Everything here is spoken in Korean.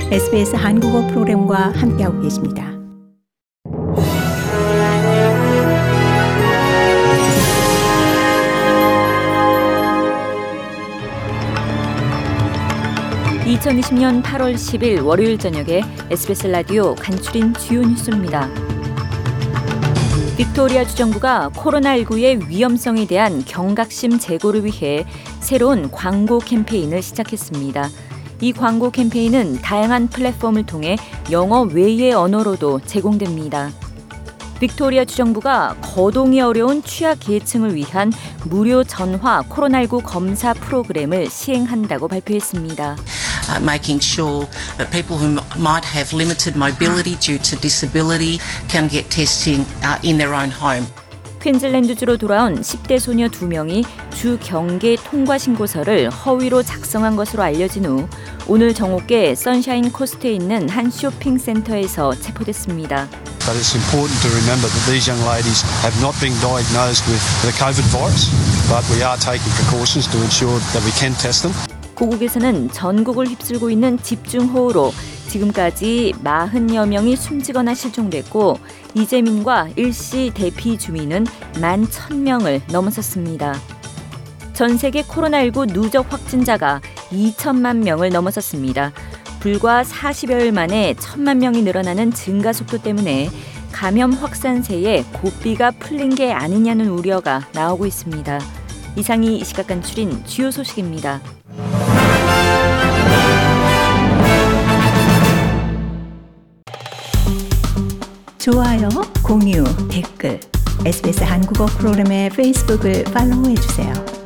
SBS 한국어 프로그램과 함께하고 계십니다. (2020년 8월 10일) 월요일 저녁에 SBS 라디오 간추린 주요 뉴스입니다. 빅토리아 주정부가 코로나19의 위험성에 대한 경각심 제고를 위해 새로운 광고 캠페인을 시작했습니다. 이 광고 캠페인은 다양한 플랫폼을 통해 영어 외의 언어로도 제공됩니다. 빅토리아 주정부가 거동이 어려운 취약계층을 위한 무료 전화 코로나19 검사 프로그램을 시행한다고 발표했습니다. Making sure that people who might have limited mobility due to disability can get testing in their own home. 퀸즐랜드주로 돌아온 10대 소녀 2명이 주 경계 통과 신고서를 허위로 작성한 것으로 알려진 후 오늘 정오께 선샤인 코스트에 있는 한 쇼핑센터에서 체포됐습니다. But it's important to remember that these young ladies have not been diagnosed with the COVID virus, but we are taking precautions to ensure that we can test them. 고국에서는 전국을 휩쓸고 있는 집중호우로 지금까지 40여 명이 숨지거나 실종됐고 이재민과 일시 대피 주민은 11,000명을 넘어섰습니다. 전 세계 코로나19 누적 확진자가 2천만 명을 넘어섰습니다. 불과 40여일 만에 1,000만 명이 늘어나는 증가 속도 때문에 감염 확산세에 고삐가 풀린 게 아니냐는 우려가 나오고 있습니다. 이상이 이 시각 간추린 주요 소식입니다. 좋아요, 공유, 댓글, SBS 한국어 프로그램의 페이스북을 팔로우해주세요.